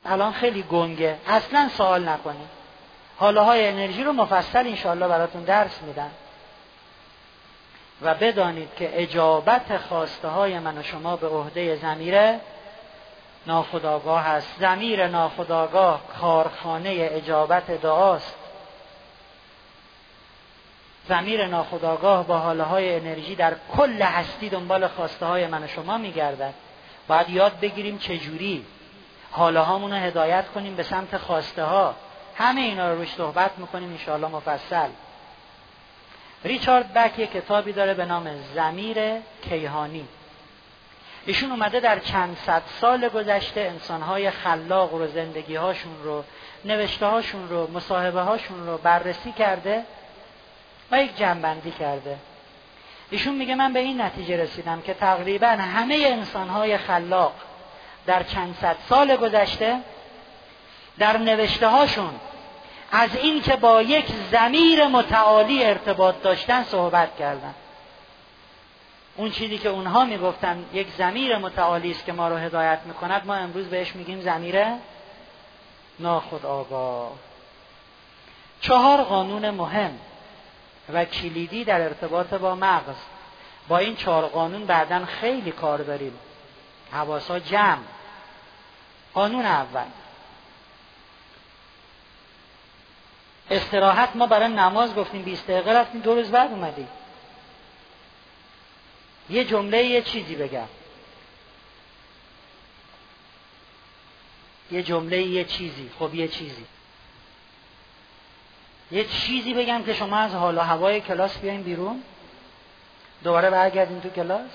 الان خیلی گنگه، اصلا سوال نکنید. حاله های انرژی رو مفصل انشاءالله براتون درس میدن. و بدانید که اجابت خواسته های من و شما به عهده ضمیر ناخودآگاه است. ضمیر ناخودآگاه کارخانه اجابت دعاست. ضمیر ناخودآگاه با حاله های انرژی در کل هستی دنبال خواسته های من و شما میگردد. باید یاد بگیریم چجوری حاله هامون رو هدایت کنیم به سمت خواسته ها. همه اینا رو روش صحبت میکنیم انشاءالله مفصل. ریچارد بک یک کتابی داره به نام ضمیر کیهانی. ایشون اومده در چند صد سال گذشته انسانهای خلاق رو، زندگی‌هاشون رو، نوشته‌هاشون رو، مصاحبه‌هاشون رو بررسی کرده و یک جمع‌بندی کرده. ایشون میگه من به این نتیجه رسیدم که تقریباً همه انسانهای خلاق در چند صد سال گذشته در نوشته‌هاشون از این که با یک ضمیر متعالی ارتباط داشتن صحبت کردن. اون چیزی که اونها میگفتن یک ضمیر متعالی است که ما رو هدایت میکند، ما امروز بهش میگیم ضمیر ناخودآگاه. 4 قانون مهم و کلیدی در ارتباط با مغز. با این 4 قانون بعداً خیلی کار داریم. حواسا جمع. قانون اول، استراحت. ما برای نماز گفتیم 20 دقیقه رفتیم، 2 روز بعد اومدیم. یه جمله یه چیزی بگم، یه جمله یه چیزی، خب یه چیزی بگم که شما از حال و هوای کلاس بیاین بیرون، دوباره برگردین تو کلاس.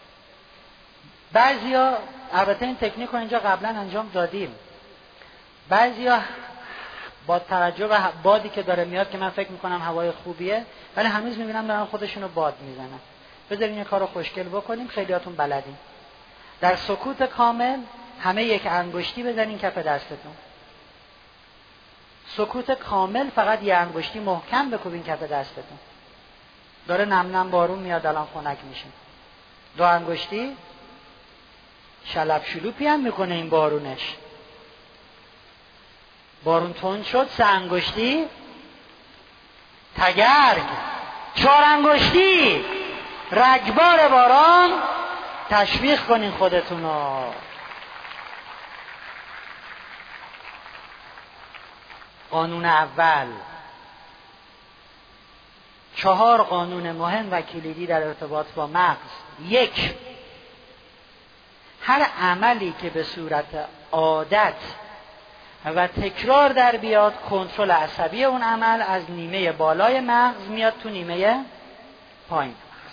بعضیا البته این تکنیک رو اینجا قبلا انجام دادیم، بعضیا با توجه به بادی که داره میاد که من فکر میکنم هوای خوبیه، ولی هنوز میبینم دارن خودشونو باد میزنن. بذارین یه کارو خوشگل بکنیم، خیلیاتون بلدین. در سکوت کامل همه یک انگشتی بزنین کف دستتون. سکوت کامل، فقط یه انگشتی محکم بکوبین کف دستتون. داره نم نم بارون میاد، الان خنک میشه. 2 انگشتی شلپ شلوپی هم میکنه این بارونش. بارون تند شد، 3 انگشتی تگرگ، 4 انگشتی رگبار باران. تشویق کنین خودتونو. قانون اول. 4 قانون مهم و کلیدی در ارتباط با مغز. 1. هر عملی که به صورت عادت و تکرار در بیاد، کنترل عصبی اون عمل از نیمه بالای مغز میاد تو نیمه پایین مغز.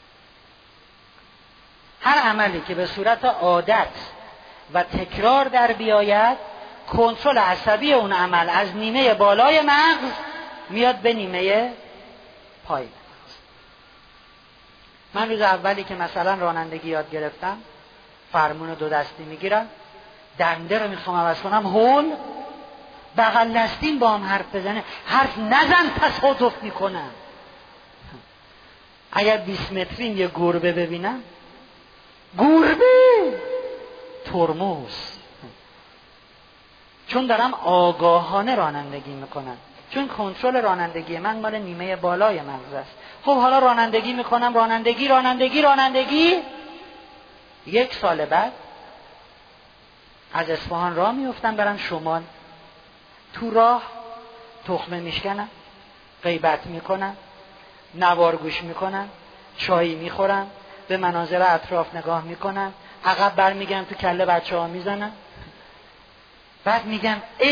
هر عملی که به صورت عادت و تکرار در بیاید، کنترل عصبی اون عمل از نیمه بالای مغز میاد به نیمه پایین مغز. من روز اولی که مثلا رانندگی یاد گرفتم، فرمون 2 دستی میگیرم، دنده رو میخوام عوض کنم، هول بغل دستیم با هم حرف بزنه، حرف نزن تصادف میکنم. اگر 20 مترین یه گربه ببینم، گربه ترمز، چون دارم آگاهانه رانندگی میکنم، چون کنترل رانندگی من مال نیمه بالای مغز است. خب حالا رانندگی میکنم، رانندگی 1 سال بعد از اصفهان راه میفتم برم شمال. تو راه تخمه میشکنم، غیبت میکنم، نوار گوش میکنم، چایی میخورم، به مناظر اطراف نگاه میکنم، عقب برمیگردم تو کله بچه‌ها میزنم. بعد میگم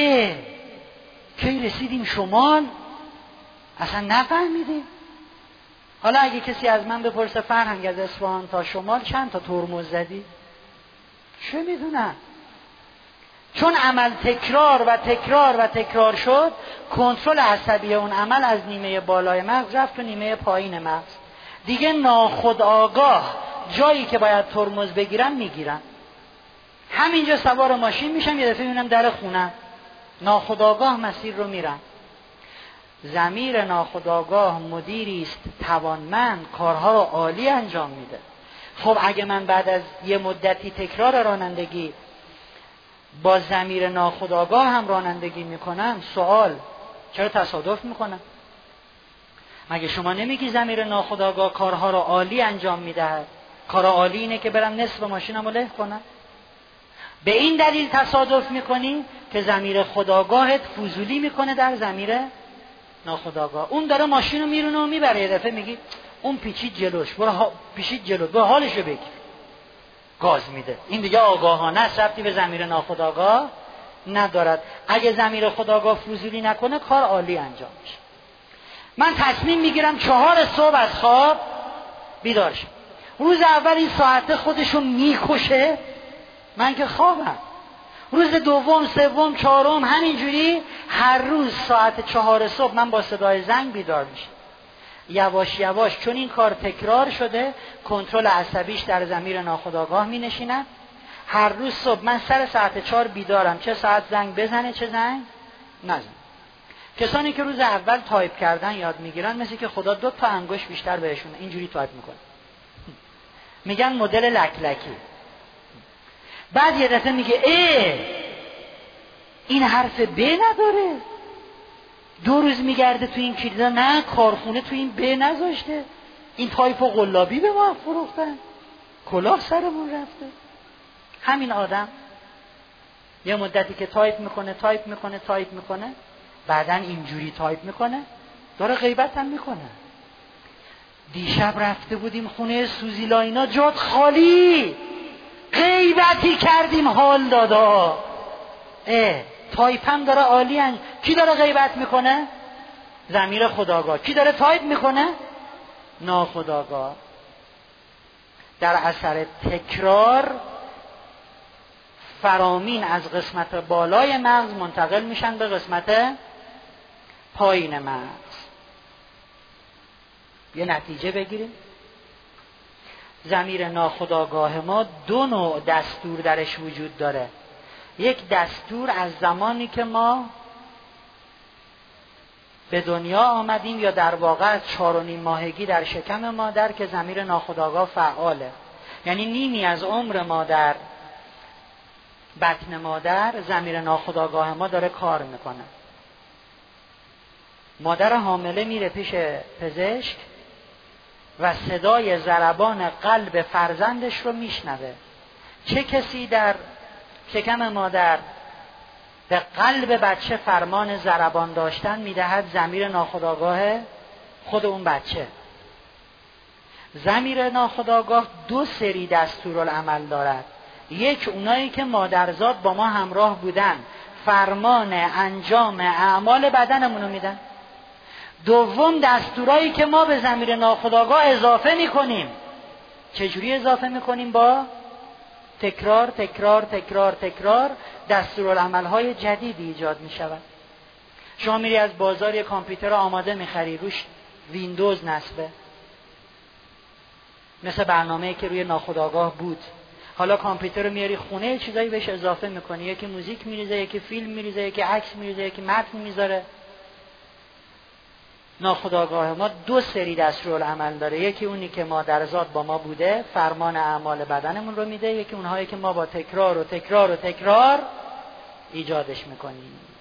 کی رسیدیم شمال؟ اصلا نفهمیدیم. حالا اگه کسی از من بپرسه فرهنگ از اصفهان تا شمال چند تا ترمز زدی؟ چه میدونم. چون عمل تکرار شد، کنترل عصبی اون عمل از نیمه بالای مغز رفت تو نیمه پایین مغز. دیگه ناخودآگاه جایی که باید ترمز بگیرم میگیرم. همینجا سوار ماشین میشم، یه دفعه میبینم در خونم، ناخودآگاه مسیر رو میرم. ضمیر ناخودآگاه مدیری است توانمند، کارها رو عالی انجام میده. خب اگه من بعد از یه مدتی تکرار رانندگی با ضمیر ناخودآگاه هم رانندگی میکنم، سوال چرا تصادف میکنم؟ مگه شما نمیگی ضمیر ناخودآگاه کارها رو عالی انجام میدهد؟ کار عالی اینه که برم نصف ماشینم رو له کنم. به این دلیل تصادف میکنی که ضمیر خودآگاهت فضولی میکنه در ضمیر ناخودآگاه. اون داره ماشین رو میرونه و میبره، یه دفعه میگی اون پیچید جلوش، پیچید جلو، به حالشو بگیر، گاز میده. این دیگه آگاهانه است، ربطی به ضمیر ناخودآگاه ندارد. اگه ضمیر خودآگاه فضولی نکنه کار عالی انجام میشه. من تصمیم میگیرم 4 صبح از خواب بیدار شم. روز اول این ساعته خودشو میکشه، من که خوابم. روز دوم، سوم، چهارم همینجوری هر روز ساعت 4 صبح من با صدای زنگ بیدار میشم. یواش یواش چون این کار تکرار شده، کنترل عصبیش در ضمیر ناخودآگاه می نشیند. هر روز صبح من سر ساعت 4 بیدارم، چه ساعت زنگ بزنه چه زنگ نزنه. کسانی که روز اول تایپ کردن یاد میگیرن، مثل که خدا 2 تا انگشت بیشتر بهشون اینجوری تایپ میکنه، میگن مدل لکلکی. بعد یه دفعه میگه این حرف ب نداره، 2 روز میگرده تو این کلیدا، نه کارخونه تو این ب نذاشته، این تایپ و قلابی به ما فروختن، کلاه سرمون رفته. همین آدم یه مدتی که تایپ میکنه بعدن اینجوری تایپ میکنه، داره غیبت هم میکنه. دیشب رفته بودیم خونه سوزیلاینا، جات خالی، غیبتی کردیم، حال دادا. تایپ هم داره عالی کی داره غیبت میکنه؟ ضمیر خودآگاه. کی داره تایپ میکنه؟ ناخودآگاه. در اثر تکرار فرامین از قسمت بالای مغز منتقل میشن به قسمت پایین مغز. یه نتیجه بگیریم. ضمیر ناخودآگاه ما 2 نوع دستور درش وجود داره. یک دستور از زمانی که ما به دنیا آمدیم، یا در واقع از 4.5 ماهگی در شکم مادر، که ضمیر ناخودآگاه فعاله. یعنی نیمی از عمر ما در بطن مادر ضمیر ناخودآگاه ما داره کار میکنه. مادر حامله میره پیش پزشک و صدای ضربان قلب فرزندش رو میشنوه. چه کسی در شکم مادر به قلب بچه فرمان ضربان داشتن میدهد؟ ضمیر ناخودآگاه خود اون بچه. ضمیر ناخودآگاه 2 سری دستورالعمل دارد. یک، اونایی که مادرزاد با ما همراه بودن، فرمان انجام اعمال بدنمون رو میدن. دوم، دستورایی که ما به ضمیر ناخودآگاه اضافه میکنیم. چجوری اضافه میکنیم؟ با تکرار تکرار تکرار تکرار دستورالعمل‌های جدیدی ایجاد میشود. شما میری از بازار یک کامپیوتر آماده میخری، روش ویندوز نصبه، مثل برنامه‌ای که روی ناخودآگاه بود. حالا کامپیوتر رو میاری خونه، چیزایی بهش اضافه میکنی، یکی موزیک میریزه، یکی فیلم میریزه، یکی عکس میریزه، یکی متن میذاره. ناخودآگاه ما 2 سری دستورالعمل داره. یکی اونی که مادرزاد با ما بوده، فرمان اعمال بدنمون رو میده. یکی اونهایی که ما با تکرار و تکرار و تکرار ایجادش میکنیم.